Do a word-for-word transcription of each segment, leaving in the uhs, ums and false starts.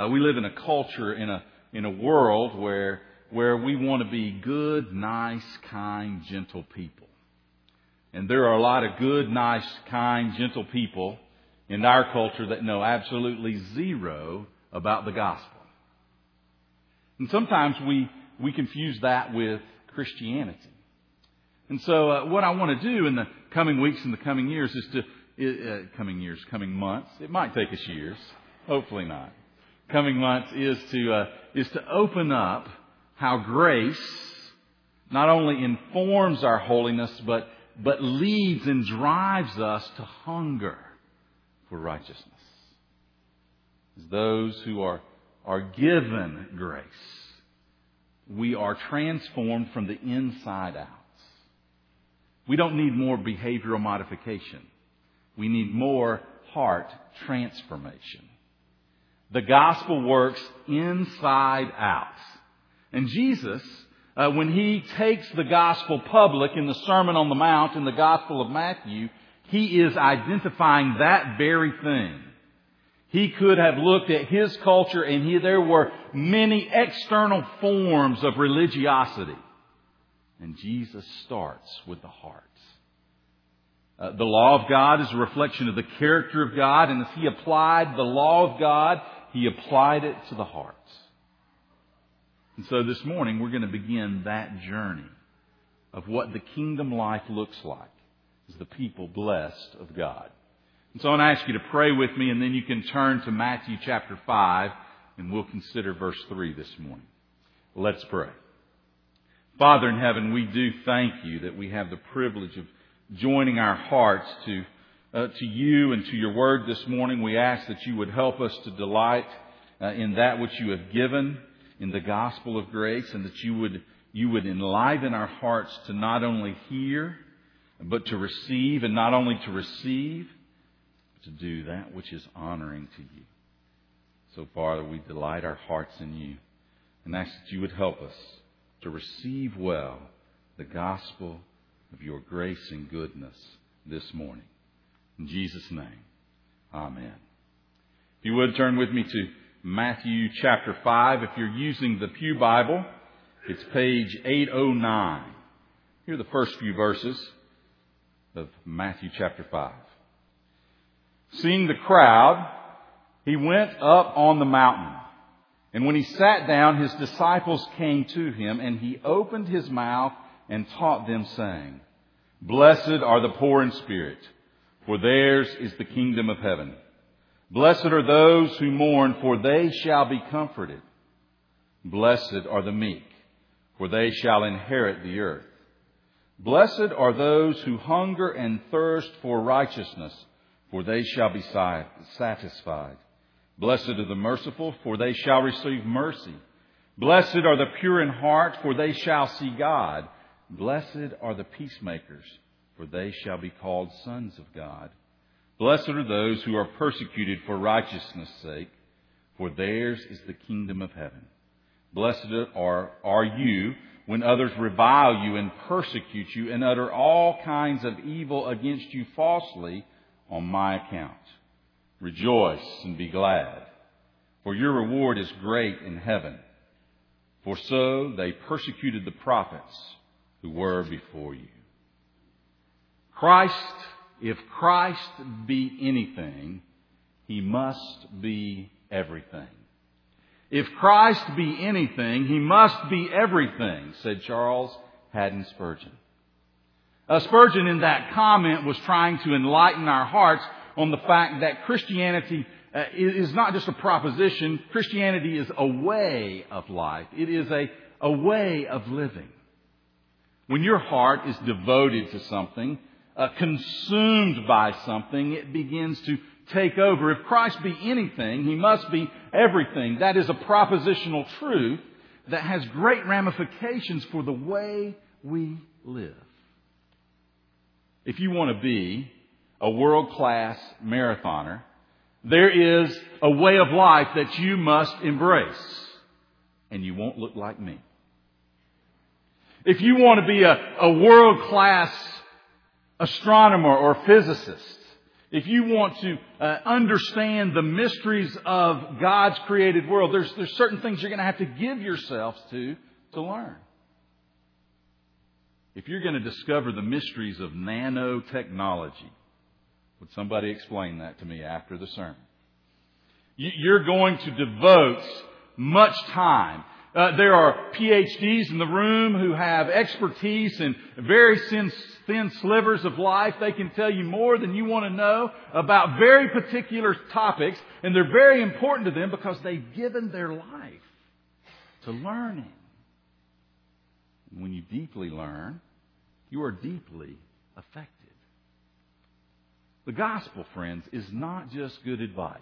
Uh, we live in a culture, in a in a world where where we want to be good, nice, kind, gentle people. And there are a lot of good, nice, kind, gentle people in our culture that know absolutely zero about the gospel. And sometimes we, we confuse that with Christianity. And so uh, what I want to do in the coming weeks and the coming years is to, uh, coming years, coming months, it might take us years, hopefully not. Coming months is to, uh, is to open up how grace not only informs our holiness, but, but leads and drives us to hunger for righteousness. As those who are, are given grace, we are transformed from the inside out. We don't need more behavioral modification. We need more heart transformation. The gospel works inside out. And Jesus, uh, when He takes the gospel public in the Sermon on the Mount in the Gospel of Matthew, He is identifying that very thing. He could have looked at His culture and he, there were many external forms of religiosity. And Jesus starts with the heart. Uh, the law of God is a reflection of the character of God. And as He applied the law of God, He applied it to the heart. And so this morning we're going to begin that journey of what the kingdom life looks like as the people blessed of God. And so I want to ask you to pray with me, and then you can turn to Matthew chapter five, and we'll consider verse three this morning. Let's pray. Father in heaven, we do thank You that we have the privilege of joining our hearts to uh, to You and to Your word this morning. We ask that You would help us to delight uh, in that which You have given in the gospel of grace, and that You would You would enliven our hearts to not only hear, but to receive, and not only to receive, but to do that which is honoring to You. So, Father, we delight our hearts in You and ask that You would help us to receive well the gospel of Your grace and goodness this morning. In Jesus' name, amen. If you would turn with me to Matthew chapter five. If you're using the Pew Bible, it's page eight oh nine. Here are the first few verses of Matthew chapter five. Seeing the crowd, He went up on the mountain. And when He sat down, His disciples came to Him, and He opened His mouth and taught them, saying, Blessed are the poor in spirit, for theirs is the kingdom of heaven. Blessed are those who mourn, for they shall be comforted. Blessed are the meek, for they shall inherit the earth. Blessed are those who hunger and thirst for righteousness, for they shall be satisfied. Blessed are the merciful, for they shall receive mercy. Blessed are the pure in heart, for they shall see God. Blessed are the peacemakers, for they shall be called sons of God. Blessed are those who are persecuted for righteousness' sake, for theirs is the kingdom of heaven. Blessed are, are you when others revile you and persecute you and utter all kinds of evil against you falsely on my account. Rejoice and be glad, for your reward is great in heaven. For so they persecuted the prophets who were before you. Christ, if Christ be anything, He must be everything. If Christ be anything, He must be everything, said Charles Haddon Spurgeon. Uh, Spurgeon in that comment was trying to enlighten our hearts on the fact that Christianity uh, is not just a proposition. Christianity is a way of life. It is a, a way of living. When your heart is devoted to something, uh, consumed by something, it begins to take over. If Christ be anything, He must be everything. That is a propositional truth that has great ramifications for the way we live. If you want to be a world-class marathoner, there is a way of life that you must embrace, and you won't look like me. If you want to be a, a world-class astronomer or physicist, if you want to uh, understand the mysteries of God's created world, there's, there's certain things you're going to have to give yourselves to to learn. If you're going to discover the mysteries of nanotechnology, would somebody explain that to me after the sermon? You're going to devote much time. Uh, there are P H Ds in the room who have expertise in very thin, thin slivers of life. They can tell you more than you want to know about very particular topics, and they're very important to them because they've given their life to learning. And when you deeply learn, you are deeply affected. The gospel, friends, is not just good advice.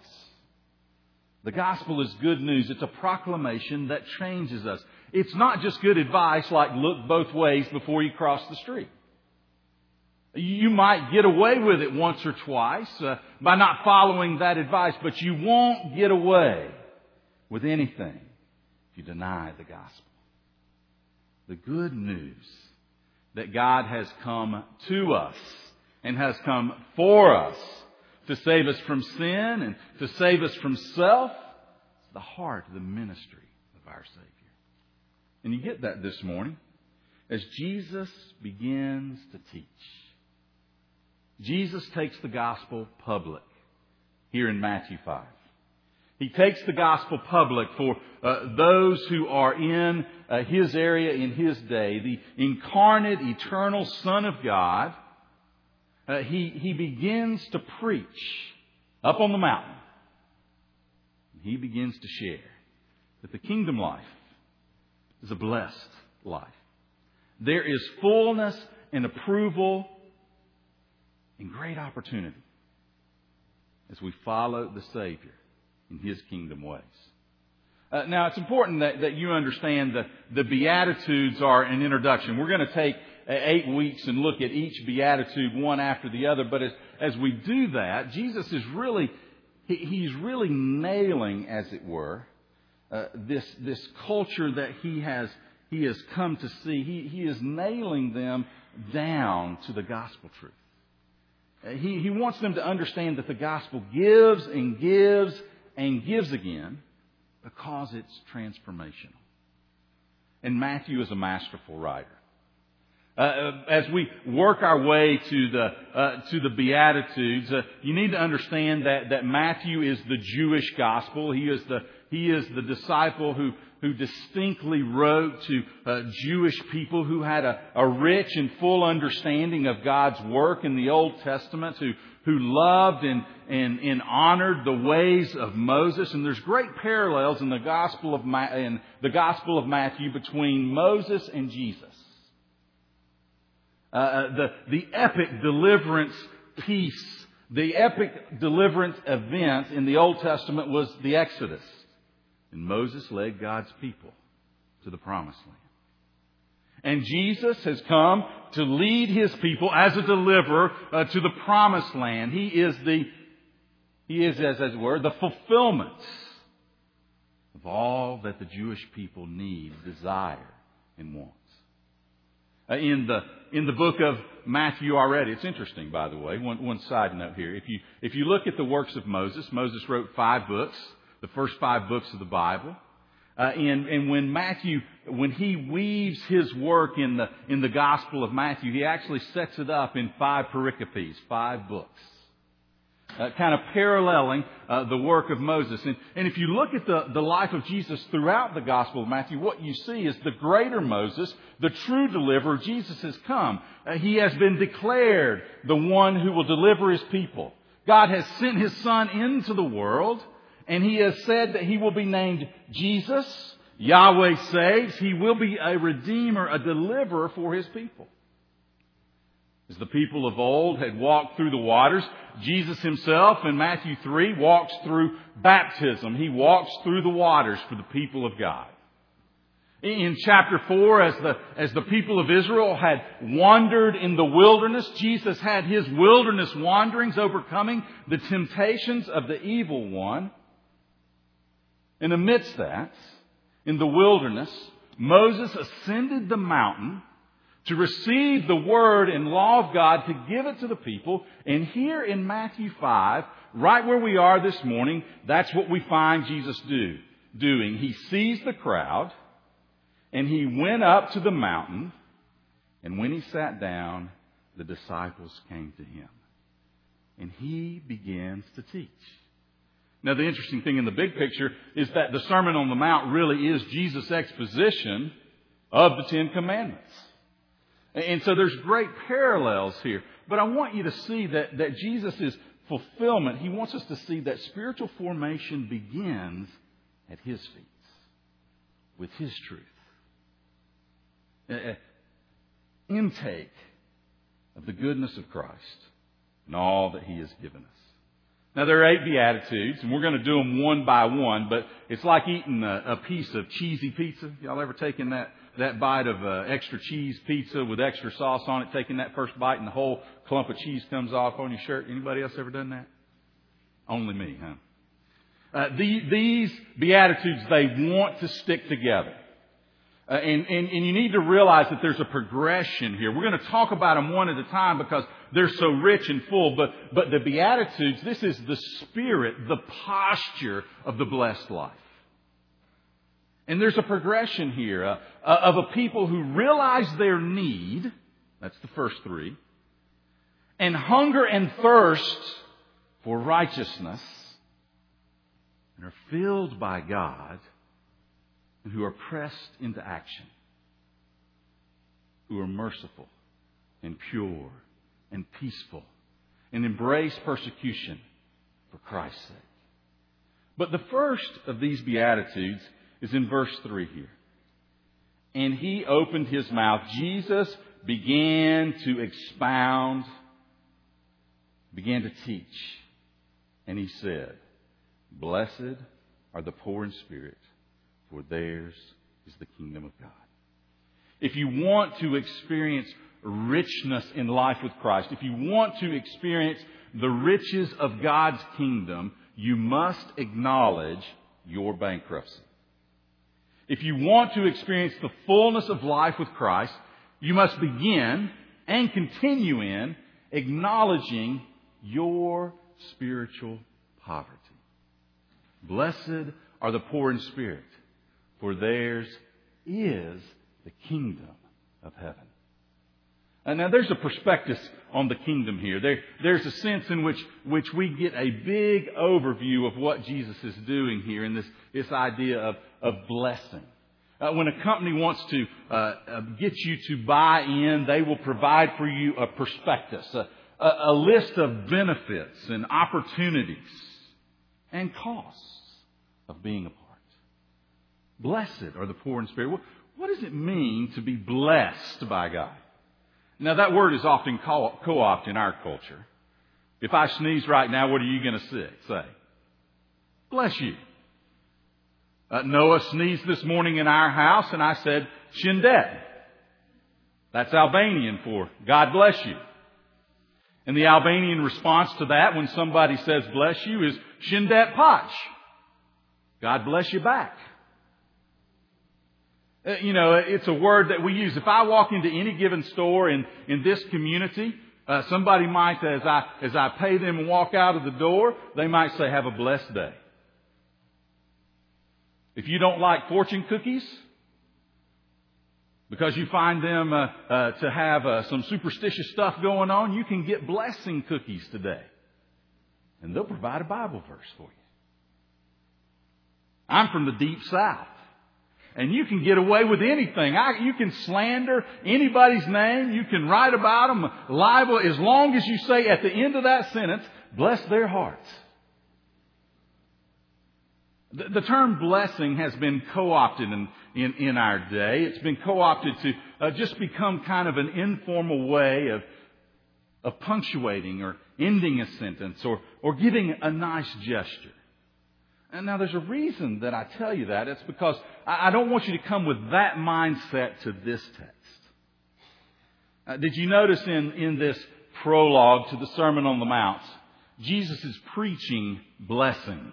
The gospel is good news. It's a proclamation that changes us. It's not just good advice like look both ways before you cross the street. You might get away with it once or twice uh, by not following that advice, but you won't get away with anything if you deny the gospel. The good news that God has come to us and has come for us to save us from sin and to save us from self. It's the heart of the ministry of our Savior. And you get that this morning as Jesus begins to teach. Jesus takes the gospel public here in Matthew five. He takes the gospel public for uh, those who are in uh, His area in His day. The incarnate, eternal Son of God. Uh, he, he begins to preach up on the mountain. He begins to share that the kingdom life is a blessed life. There is fullness and approval and great opportunity as we follow the Savior in His kingdom ways. Uh, now, it's important that, that you understand that the Beatitudes are an introduction. We're going to take eight weeks and look at each Beatitude one after the other. But as, as we do that, Jesus is really, he, He's really nailing, as it were, uh, this, this culture that He has, he has come to see. He, he is nailing them down to the gospel truth. Uh, he, he wants them to understand that the gospel gives and gives and gives again because it's transformational. And Matthew is a masterful writer. Uh, as we work our way to the uh, to the Beatitudes, uh, you need to understand that that Matthew is the Jewish gospel. He is the he is the disciple who who distinctly wrote to uh, Jewish people who had a, a rich and full understanding of God's work in the Old Testament, who who loved and and, and honored the ways of Moses. And there's great parallels in the gospel of Ma- in the Gospel of Matthew between Moses and Jesus. Uh, the, the epic deliverance piece, the epic deliverance event in the Old Testament was the Exodus. And Moses led God's people to the Promised Land. And Jesus has come to lead His people as a deliverer uh, to the Promised Land. He is the, He is, as, as it were, the fulfillment of all that the Jewish people need, desire, and want. Uh, in the in the book of Matthew already, it's interesting, by the way. One one side note here: if you if you look at the works of Moses, Moses wrote five books, the first five books of the Bible. Uh, and and when Matthew, when he weaves his work in the in the Gospel of Matthew, he actually sets it up in five pericopes, five books. Uh, kind of paralleling uh, the work of Moses. And, and if you look at the, the life of Jesus throughout the Gospel of Matthew, what you see is the greater Moses, the true deliverer. Jesus has come. Uh, he has been declared the one who will deliver His people. God has sent His Son into the world, and He has said that He will be named Jesus. Yahweh saves. He will be a redeemer, a deliverer for His people. As the people of old had walked through the waters, Jesus Himself in Matthew three walks through baptism. He walks through the waters for the people of God. In chapter four, as the, as the people of Israel had wandered in the wilderness, Jesus had His wilderness wanderings, overcoming the temptations of the evil one. And amidst that, in the wilderness, Moses ascended the mountain to receive the Word and law of God, to give it to the people. And here in Matthew five, right where we are this morning, that's what we find Jesus do, doing. He sees the crowd, and He went up to the mountain, and when He sat down, the disciples came to Him. And He begins to teach. Now, the interesting thing in the big picture is that the Sermon on the Mount really is Jesus' exposition of the Ten Commandments. And so there's great parallels here. But I want you to see that, that Jesus' fulfillment, He wants us to see that spiritual formation begins at His feet, with His truth. Uh, intake of the goodness of Christ and all that He has given us. Now, there are eight Beatitudes, and we're going to do them one by one, but it's like eating a, a piece of cheesy pizza. Y'all ever taken that, that bite of uh, extra cheese pizza with extra sauce on it, taking that first bite and the whole clump of cheese comes off on your shirt? Anybody else ever done that? Only me, huh? Uh, the, these Beatitudes, they want to stick together. Uh, and, and, and you need to realize that there's a progression here. We're going to talk about them one at a time because they're so rich and full. But, but the Beatitudes, this is the spirit, the posture of the blessed life. And there's a progression here uh, uh, of a people who realize their need. That's the first three. And hunger and thirst for righteousness. And are filled by God. And who are pressed into action. Who are merciful and pure and peaceful. And embrace persecution for Christ's sake. But the first of these Beatitudes is in verse three here. And He opened His mouth. Jesus began to expound, began to teach. And He said, "Blessed are the poor in spirit, for theirs is the kingdom of God." If you want to experience richness in life with Christ, if you want to experience the riches of God's kingdom, you must acknowledge your bankruptcy. If you want to experience the fullness of life with Christ, you must begin and continue in acknowledging your spiritual poverty. Blessed are the poor in spirit, for theirs is the kingdom of heaven. And now there's a prospectus on the kingdom here. There, there's a sense in which, which we get a big overview of what Jesus is doing here in this, this idea of, of blessing. Uh, when a company wants to uh, uh, get you to buy in, they will provide for you a prospectus, a, a, a list of benefits and opportunities and costs of being a part. Blessed are the poor in spirit. What, what does it mean to be blessed by God? Now, that word is often co-opted in our culture. If I sneeze right now, what are you going to say? Bless you. Uh, Noah sneezed this morning in our house, and I said, Shindet. That's Albanian for God bless you. And the Albanian response to that when somebody says bless you is Shindet Pach. God bless you back. Uh, you know, it's a word that we use. If I walk into any given store in, in this community, uh, somebody might, as I, as I pay them and walk out of the door, they might say, have a blessed day. If you don't like fortune cookies, because you find them uh, uh, to have uh, some superstitious stuff going on, you can get blessing cookies today. And they'll provide a Bible verse for you. I'm from the deep south. And you can get away with anything. I, you can slander anybody's name. You can write about them, libel, as long as you say at the end of that sentence, bless their hearts. The, the term blessing has been co-opted in, in, in our day. It's been co-opted to uh, just become kind of an informal way of, of punctuating or ending a sentence or, or giving a nice gesture. And now there's a reason that I tell you that. It's because I don't want you to come with that mindset to this text. Uh, did you notice in, in this prologue to the Sermon on the Mount, Jesus is preaching blessing.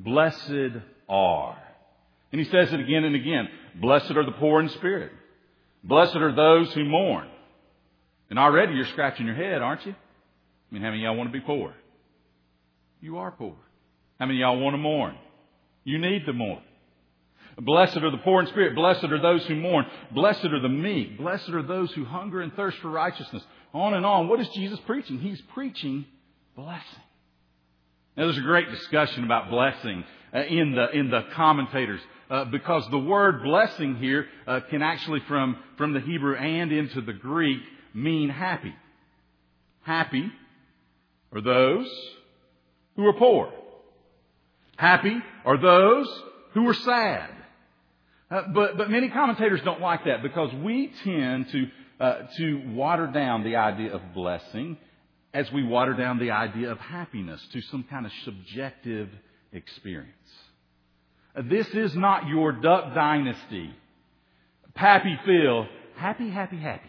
Blessed are. And He says it again and again. Blessed are the poor in spirit. Blessed are those who mourn. And already you're scratching your head, aren't you? I mean, how many of y'all want to be poor? You are poor. How many of y'all want to mourn? You need to mourn. Blessed are the poor in spirit. Blessed are those who mourn. Blessed are the meek. Blessed are those who hunger and thirst for righteousness. On and on. What is Jesus preaching? He's preaching blessing. Now, there's a great discussion about blessing uh, in the in the commentators uh, because the word blessing here uh, can actually from from the Hebrew and into the Greek mean happy. Happy are those who are poor. Happy are those who are sad. Uh, but but many commentators don't like that because we tend to uh, to water down the idea of blessing as we water down the idea of happiness to some kind of subjective experience. Uh, this is not your Duck Dynasty, Pappy Phil, happy, happy, happy.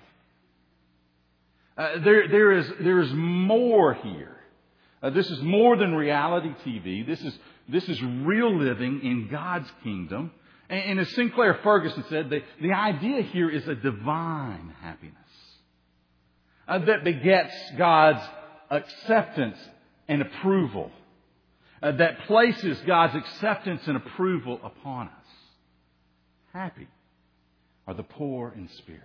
Uh, there there is there is more here. Uh, this is more than reality T V. This is this is real living in God's kingdom. And as Sinclair Ferguson said, the, the idea here is a divine happiness uh, that begets God's acceptance and approval, uh, that places God's acceptance and approval upon us. Happy are the poor in spirit.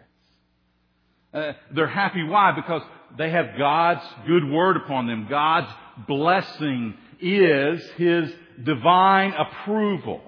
Uh, they're happy. Why? Because they have God's good word upon them. God's blessing is His divine approval.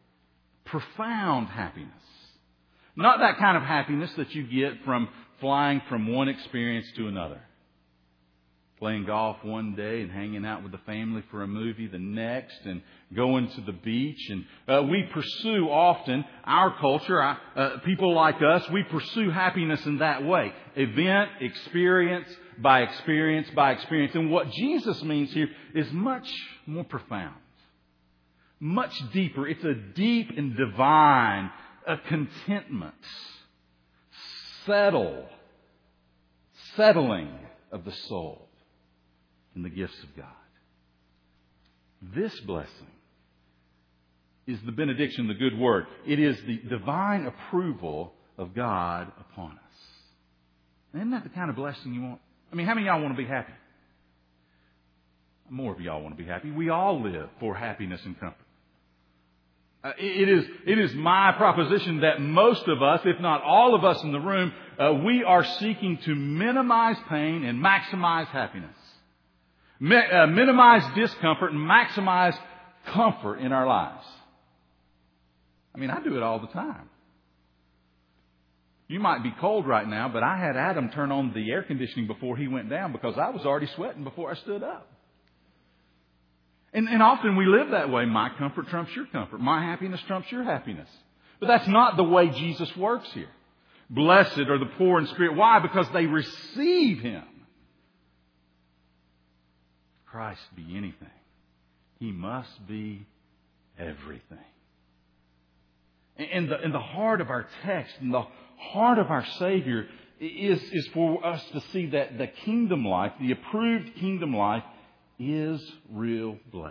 Profound happiness. Not that kind of happiness that you get from flying from one experience to another. Playing golf one day and hanging out with the family for a movie the next and going to the beach. And uh, we pursue often, our culture, uh, people like us, we pursue happiness in that way. Event, experience, by experience, by experience. And what Jesus means here is much more profound. Much deeper. It's a deep and divine a contentment. Settle. Settling of the soul in the gifts of God. This blessing is the benediction, the good word. It is the divine approval of God upon us. Isn't that the kind of blessing you want? I mean, how many of y'all want to be happy? More of y'all want to be happy. We all live for happiness and comfort. Uh, it is it is my proposition that most of us, if not all of us in the room, uh, we are seeking to minimize pain and maximize happiness. Mi- uh, minimize discomfort and maximize comfort in our lives. I mean, I do it all the time. You might be cold right now, but I had Adam turn on the air conditioning before he went down because I was already sweating before I stood up. And, and often we live that way. My comfort trumps your comfort. My happiness trumps your happiness. But that's not the way Jesus works here. Blessed are the poor in spirit. Why? Because they receive Him. Christ be anything. He must be everything. And the, and the heart of our text and the heart of our Savior is, is for us to see that the kingdom life, the approved kingdom life, is real blessing.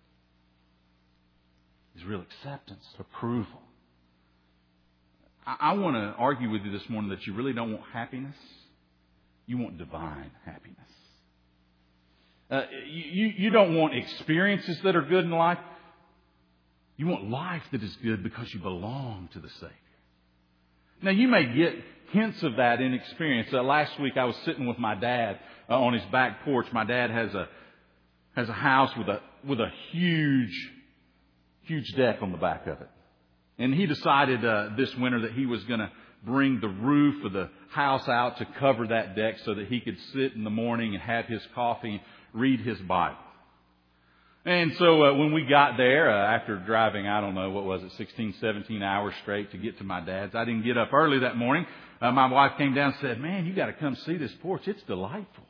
Is real acceptance, approval. I, I want to argue with you this morning that you really don't want happiness. You want divine happiness. Uh, you, you don't want experiences that are good in life. You want life that is good because you belong to the Savior. Now, you may get hints of that in experience. Uh, last week I was sitting with my dad uh, on his back porch. My dad has a has a house with a with a huge, huge deck on the back of it. And he decided uh, this winter that he was going to bring the roof of the house out to cover that deck so that he could sit in the morning and have his coffee and read his Bible. And so uh, when we got there, uh, after driving, I don't know, what was it, sixteen, seventeen hours straight to get to my dad's. I didn't get up early that morning. Uh, my wife came down and said, "Man, you got to come see this porch. It's delightful."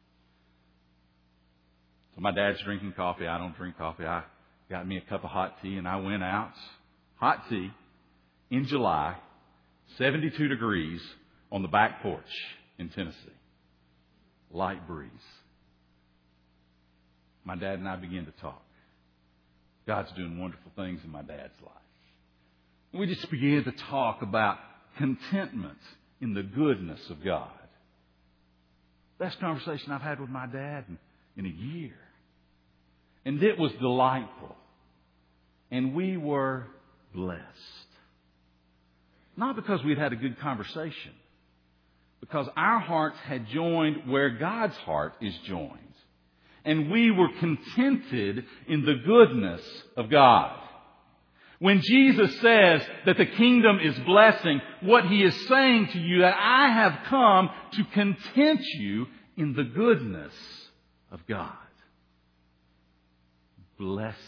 So my dad's drinking coffee. I don't drink coffee. I got me a cup of hot tea and I went out. Hot tea in July, seventy-two degrees on the back porch in Tennessee. Light breeze. My dad and I began to talk. God's doing wonderful things in my dad's life. We just began to talk about contentment in the goodness of God. Best conversation I've had with my dad in, in a year. And it was delightful. And we were blessed. Not because we'd had a good conversation, because our hearts had joined where God's heart is joined. And we were contented in the goodness of God. When Jesus says that the kingdom is blessing, what He is saying to you, that I have come to content you in the goodness of God. Blessed.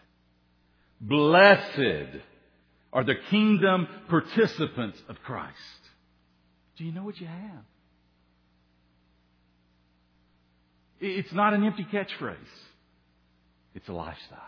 Blessed are the kingdom participants of Christ. Do you know what you have? It's not an empty catchphrase. It's a lifestyle.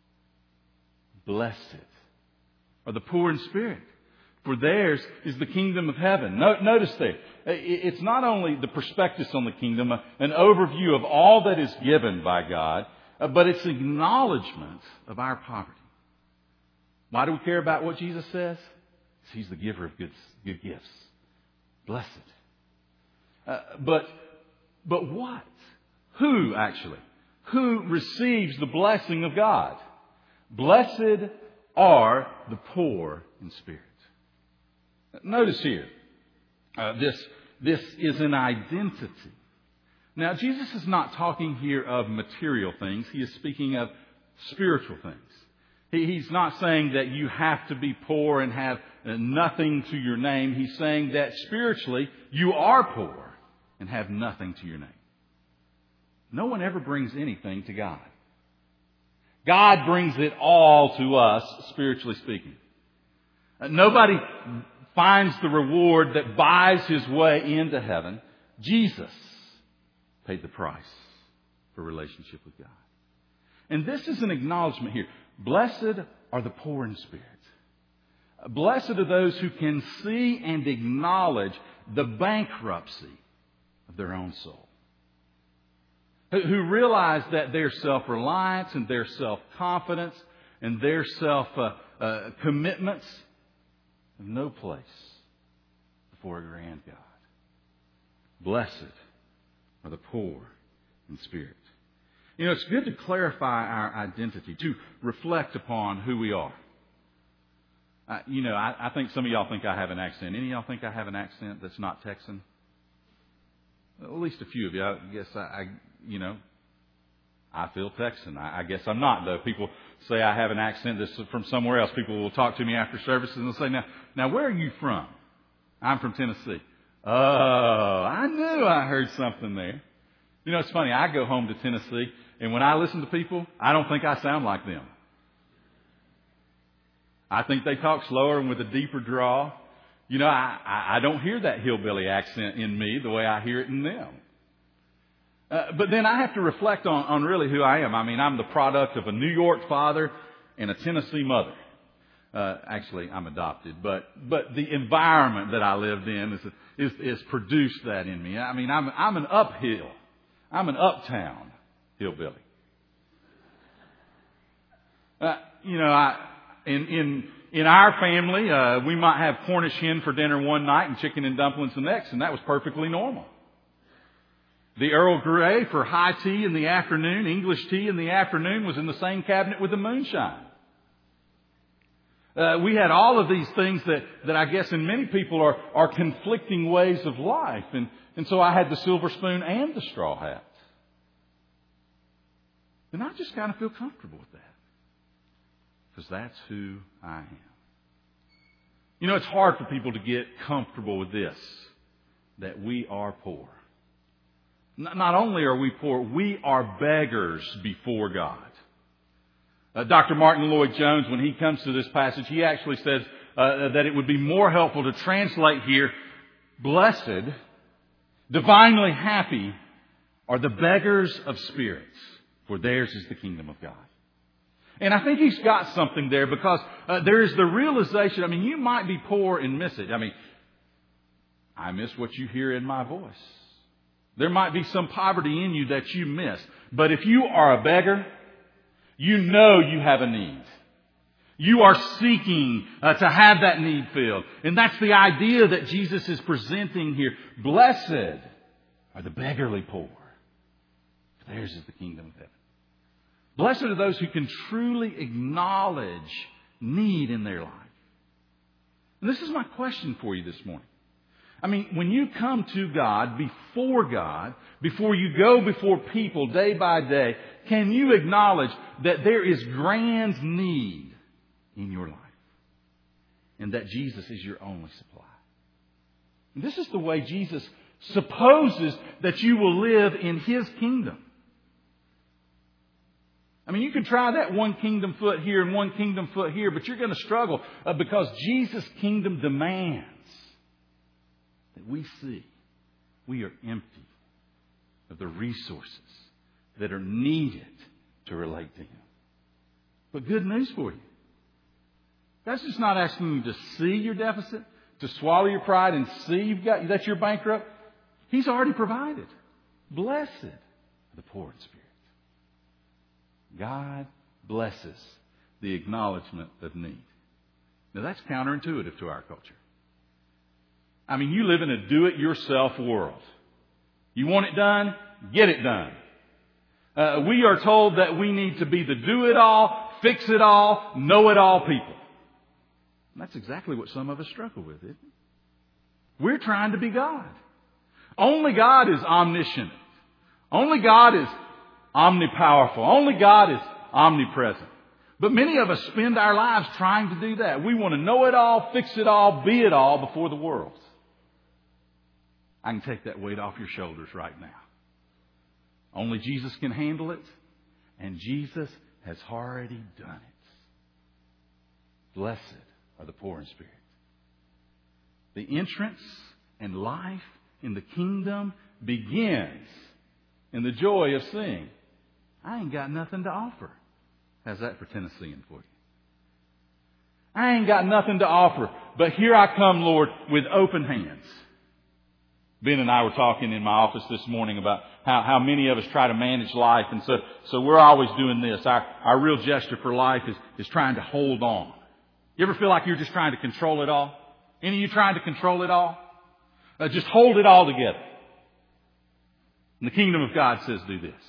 Blessed are the poor in spirit, for theirs is the kingdom of heaven. Notice there, it's not only the prospectus on the kingdom, an overview of all that is given by God, but it's acknowledgement of our poverty. Why do we care about what Jesus says? Because He's the giver of good, good gifts. Blessed. Uh, but, but what? Who, actually? Who receives the blessing of God? Blessed are the poor in spirit. Notice here, uh, this, this is an identity. Now, Jesus is not talking here of material things. He is speaking of spiritual things. He, he's not saying that you have to be poor and have nothing to your name. He's saying that spiritually you are poor and have nothing to your name. No one ever brings anything to God. God brings it all to us, spiritually speaking. Nobody finds the reward that buys his way into heaven. Jesus paid the price for relationship with God. And this is an acknowledgement here. Blessed are the poor in spirit. Blessed are those who can see and acknowledge the bankruptcy of their own soul. Who realize that their self-reliance and their self-confidence and their self-commitments have no place before a grand God. Blessed are the poor in spirit. You know, it's good to clarify our identity, to reflect upon who we are. Uh, you know, I, I think some of y'all think I have an accent. Any of y'all think I have an accent that's not Texan? At least a few of you. I guess I, I you know, I feel Texan. I, I guess I'm not, though. People say I have an accent that's from somewhere else. People will talk to me after services and they'll say, now, now where are you from? I'm from Tennessee. Oh, I knew I heard something there. You know, it's funny. I go home to Tennessee, and when I listen to people, I don't think I sound like them. I think they talk slower and with a deeper drawl. You know, I, I, I don't hear that hillbilly accent in me the way I hear it in them. Uh, but then I have to reflect on, on really who I am. I mean, I'm the product of a New York father and a Tennessee mother. Uh, actually, I'm adopted, but but the environment that I lived in is is, is produced that in me. I mean, I'm I'm an uphill, I'm an uptown hillbilly. Uh, you know, I in in in our family, uh, we might have Cornish hen for dinner one night and chicken and dumplings the next, and that was perfectly normal. The Earl Grey for high tea in the afternoon, English tea in the afternoon, was in the same cabinet with the moonshine. Uh, we had all of these things that, that I guess in many people are, are conflicting ways of life. And, and so I had the silver spoon and the straw hat. And I just kind of feel comfortable with that. Because that's who I am. You know, it's hard for people to get comfortable with this, that we are poor. Not only are we poor, we are beggars before God. Uh, Doctor Martin Lloyd-Jones, when he comes to this passage, he actually says uh, that it would be more helpful to translate here, blessed, divinely happy are the beggars of spirits, for theirs is the kingdom of God. And I think he's got something there because uh, there is the realization, I mean, you might be poor and miss it. I mean, I miss what you hear in my voice. There might be some poverty in you that you miss. But if you are a beggar, you know you have a need. You are seeking uh, to have that need filled. And that's the idea that Jesus is presenting here. Blessed are the beggarly poor, for theirs is the kingdom of heaven. Blessed are those who can truly acknowledge need in their life. And this is my question for you this morning. I mean, when you come to God, before God, before you go before people day by day, can you acknowledge that there is grand need in your life? And that Jesus is your only supply? And this is the way Jesus supposes that you will live in His kingdom. I mean, you can try that one kingdom foot here and one kingdom foot here, but you're going to struggle uh, because Jesus' kingdom demands that we see we are empty of the resources that are needed to relate to Him. But good news for you. God's just not asking you to see your deficit, to swallow your pride and see you've got that you're bankrupt. He's already provided. Blessed are the poor in spirit. God blesses the acknowledgement of need. Now that's counterintuitive to our culture. I mean, you live in a do-it-yourself world. You want it done? Get it done. Uh, we are told that we need to be the do-it-all, fix-it-all, know-it-all people. And that's exactly what some of us struggle with, isn't it? We're trying to be God. Only God is omniscient. Only God is omnipowerful. Only God is omnipresent. But many of us spend our lives trying to do that. We want to know it all, fix it all, be it all before the world. I can take that weight off your shoulders right now. Only Jesus can handle it, and Jesus has already done it. Blessed are the poor in spirit. The entrance and life in the kingdom begins in the joy of seeing, I ain't got nothing to offer. How's that for Tennessean for you? I ain't got nothing to offer, but here I come, Lord, with open hands. Ben and I were talking in my office this morning about how, how many of us try to manage life. And so, so we're always doing this. Our, our real gesture for life is, is trying to hold on. You ever feel like you're just trying to control it all? Any of you trying to control it all? Uh, just hold it all together. And the kingdom of God says do this.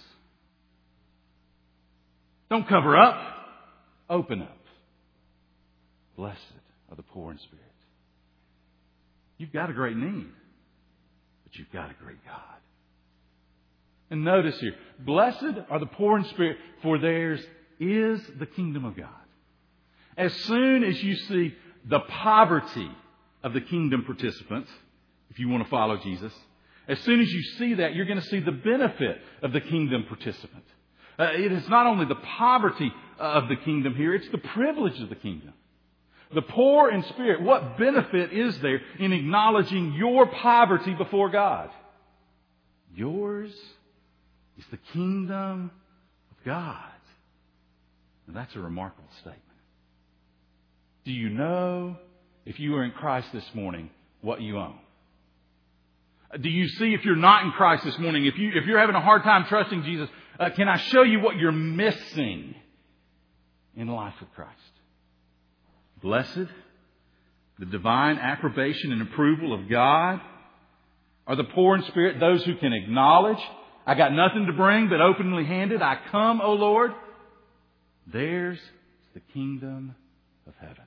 Don't cover up. Open up. Blessed are the poor in spirit. You've got a great need. But you've got a great God. And notice here, blessed are the poor in spirit, for theirs is the kingdom of God. As soon as you see the poverty of the kingdom participants, if you want to follow Jesus, as soon as you see that, you're going to see the benefit of the kingdom participant. Uh, it is not only the poverty of the kingdom here, it's the privilege of the kingdom. The poor in spirit, what benefit is there in acknowledging your poverty before God? Yours is the kingdom of God. And that's a remarkable statement. Do you know, if you are in Christ this morning, what you own? Do you see, if you're not in Christ this morning, if, you, if you're having a hard time trusting Jesus, uh, can I show you what you're missing in life with Christ? Blessed, the divine approbation and approval of God, are the poor in spirit, those who can acknowledge, I got nothing to bring but openly handed. I come, O Lord. Theirs is the kingdom of heaven.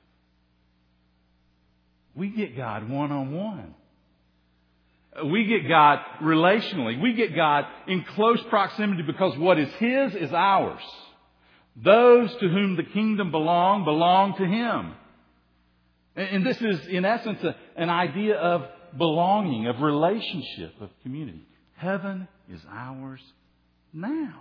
We get God one-on-one. We get God relationally. We get God in close proximity because what is His is ours. Those to whom the kingdom belong, belong to Him. And this is, in essence, a, an idea of belonging, of relationship, of community. Heaven is ours now.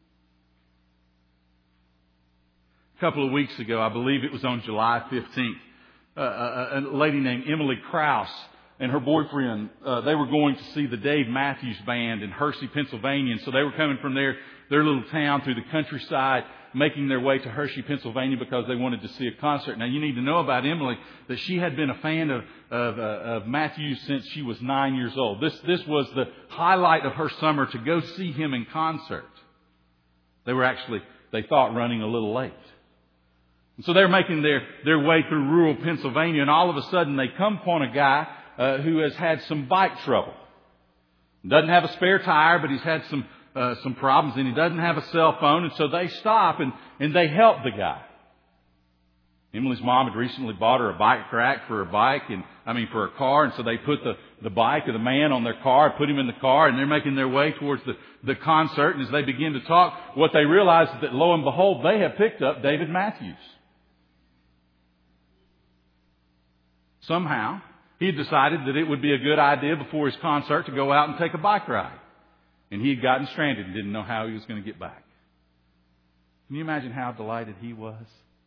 A couple of weeks ago, I believe it was on July fifteenth, uh, a, a lady named Emily Krause and her boyfriend, uh, they were going to see the Dave Matthews Band in Hershey, Pennsylvania. And so they were coming from their, their little town through the countryside, making their way to Hershey, Pennsylvania, because they wanted to see a concert. Now, you need to know about Emily that she had been a fan of, of, uh, of Matthews since she was nine years old. This, this was the highlight of her summer, to go see him in concert. They were actually, they thought, running a little late. And so they're making their, their way through rural Pennsylvania, and all of a sudden they come upon a guy uh, who has had some bike trouble. Doesn't have a spare tire, but he's had some uh, some problems, and he doesn't have a cell phone, and so they stop and, and they help the guy. Emily's mom had recently bought her a bike rack for her bike, and I mean for her car, and so they put the, the bike of the man on their car, put him in the car, and they're making their way towards the, the concert. And as they begin to talk, what they realize is that lo and behold, they have picked up David Matthews. Somehow, he had decided that it would be a good idea before his concert to go out and take a bike ride. And he had gotten stranded and didn't know how he was going to get back. Can you imagine how delighted he was?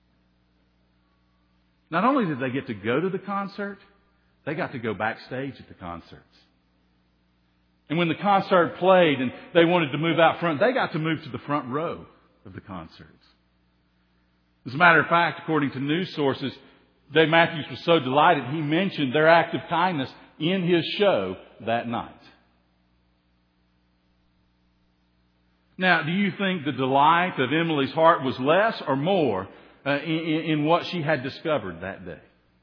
Not only did they get to go to the concert, they got to go backstage at the concerts. And when the concert played and they wanted to move out front, they got to move to the front row of the concerts. As a matter of fact, according to news sources, Dave Matthews was so delighted he mentioned their act of kindness in his show that night. Now, do you think the delight of Emily's heart was less or more uh, in, in what she had discovered that day?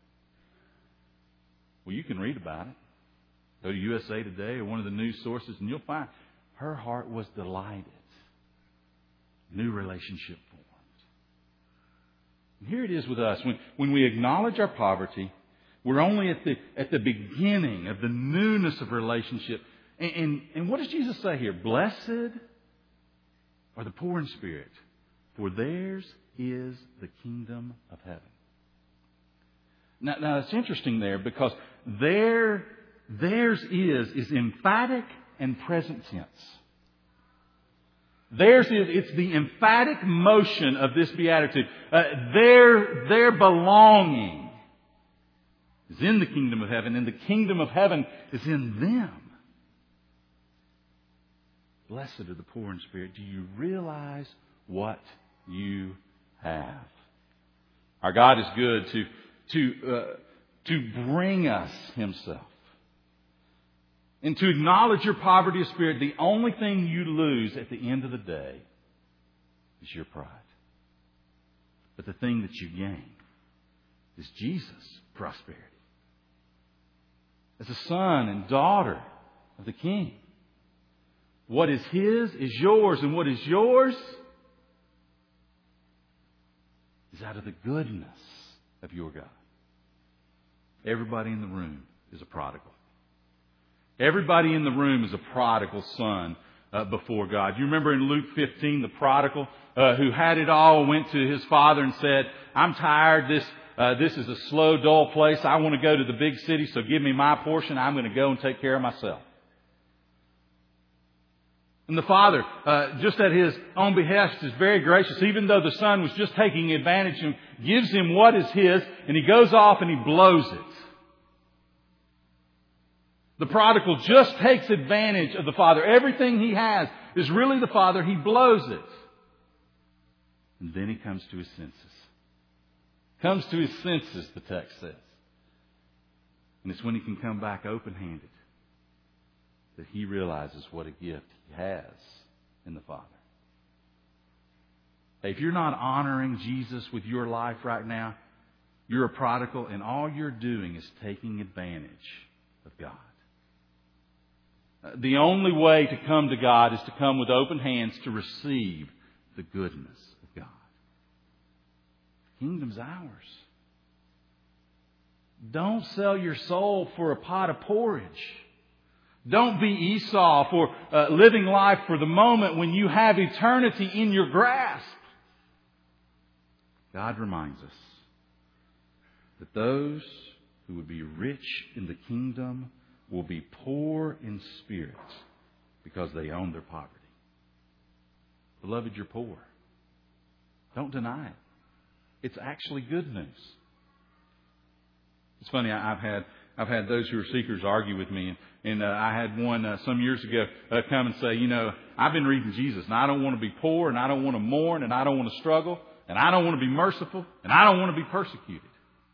Well, you can read about it. Go to U S A Today or one of the news sources, and you'll find her heart was delighted. New relationship formed. And here it is with us. When, when we acknowledge our poverty, we're only at the at the beginning of the newness of relationship. And, and, and what does Jesus say here? Blessed are the poor in spirit, for theirs is the kingdom of heaven. Now, now it's interesting there because their, theirs is is emphatic and present tense. Theirs is, it's the emphatic motion of this beatitude. Uh, their, their belonging is in the kingdom of heaven, and the kingdom of heaven is in them. Blessed are the poor in spirit. Do you realize what you have? Our God is good to, to, uh, to bring us Himself. And to acknowledge your poverty of spirit, the only thing you lose at the end of the day is your pride. But the thing that you gain is Jesus' prosperity. As a son and daughter of the King, what is His is yours, and what is yours is out of the goodness of your God. Everybody in the room is a prodigal. Everybody in the room is a prodigal son uh, before God. You remember in Luke fifteen, the prodigal uh, who had it all went to his father and said, I'm tired. This uh, this is a slow, dull place. I want to go to the big city, so give me my portion. I'm going to go and take care of myself. And the father, uh, just at his own behest, is very gracious. Even though the son was just taking advantage of him, gives him what is his, and he goes off and he blows it. The prodigal just takes advantage of the father. Everything he has is really the father. He blows it. And then he comes to his senses. Comes to his senses, the text says. And it's when he can come back open-handed that he realizes what a gift he has in the Father. If you're not honoring Jesus with your life right now, you're a prodigal, and all you're doing is taking advantage of God. The only way to come to God is to come with open hands to receive the goodness of God. The kingdom's ours. Don't sell your soul for a pot of porridge. Don't be Esau for uh, living life for the moment when you have eternity in your grasp. God reminds us that those who would be rich in the kingdom will be poor in spirit because they own their poverty. Beloved, you're poor. Don't deny it. It's actually good news. It's funny, I've had I've had those who are seekers argue with me, and, and uh, I had one uh, some years ago uh, come and say, you know, I've been reading Jesus, and I don't want to be poor, and I don't want to mourn, and I don't want to struggle, and I don't want to be merciful, and I don't want to be persecuted.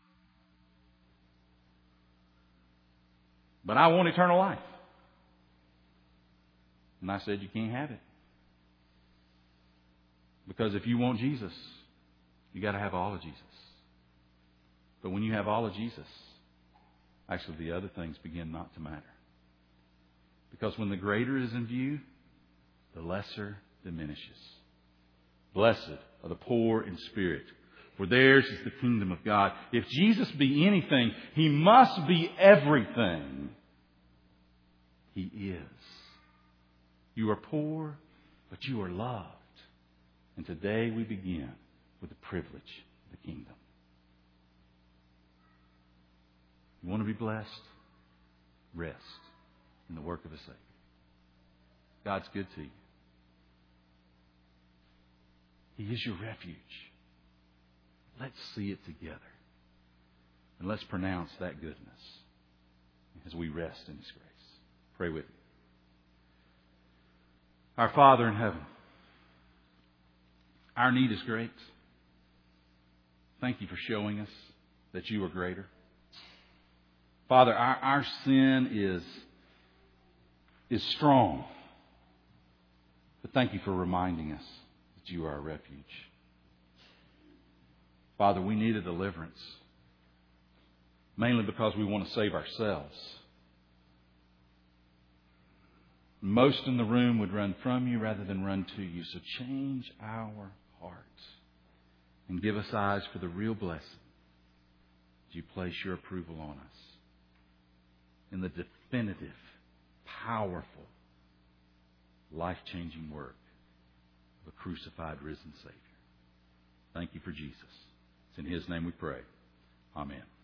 But I want eternal life. And I said, you can't have it. Because if you want Jesus, You got to have all of Jesus. But when you have all of Jesus, actually the other things begin not to matter. Because when the greater is in view, the lesser diminishes. Blessed are the poor in spirit, for theirs is the kingdom of God. If Jesus be anything, He must be everything He is. You are poor, but you are loved. And today we begin with the privilege of the kingdom. You want to be blessed? Rest in the work of a Savior. God's good to you. He is your refuge. Let's see it together. And let's pronounce that goodness as we rest in His grace. Pray with me. Our Father in heaven, our need is great. Thank You for showing us that You are greater. Father, our, our sin is, is strong. But thank You for reminding us that You are our refuge. Father, we need a deliverance. Mainly because we want to save ourselves. Most in the room would run from You rather than run to You. So change our hearts and give us eyes for the real blessing as You place Your approval on us in the definitive, powerful, life-changing work of a crucified, risen Savior. Thank You for Jesus. It's in His name we pray. Amen.